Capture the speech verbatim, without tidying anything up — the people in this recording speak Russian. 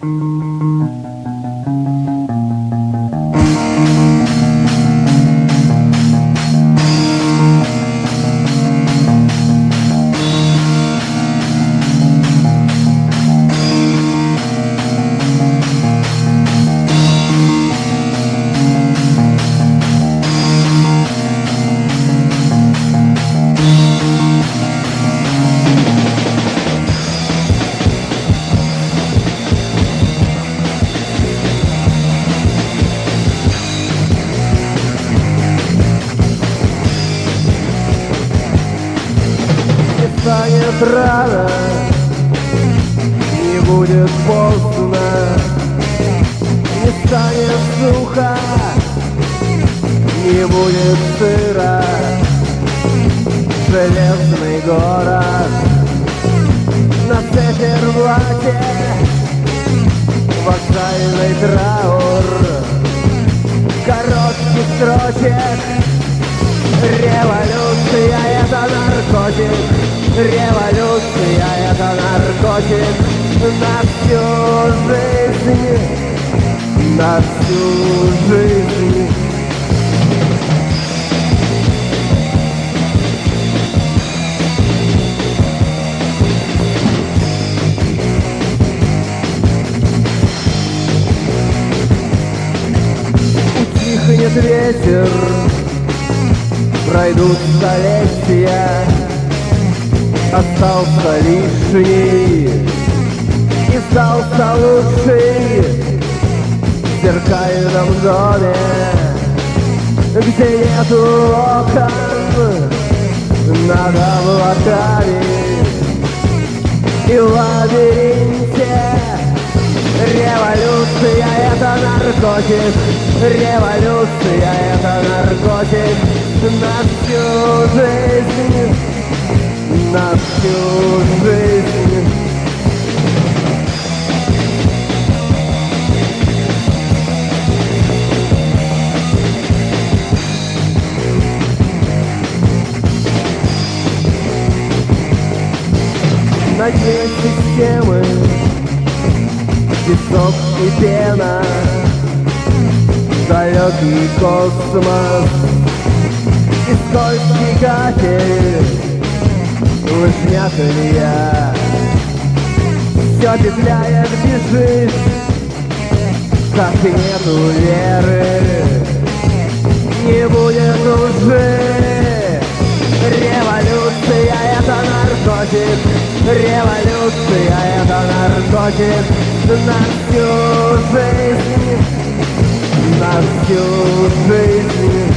Станет рано, не будет поздно, не станет сухо, не будет сыро. Железный город на циферблате, вокзальный траур коротких строчек. Революция — это наркотик, революция — это наркотик на всю жизнь, на всю жизнь. Утихнет ветер, пройдут столетия, остался лишний и остался лучший в зеркальном доме, где нету окон над облаками и в лабиринте. Революция — это наркотик, революция — это наркотик на всю жизнь, на всю жизнь. На дне системы песок и пена, далекий космос и скользкий кафель, лыжня колея. Все петляет, бежит, как нету веры, не будет уже. Революция — это наркотик, революция — это наркотик на всю жизнь, на всю жизнь.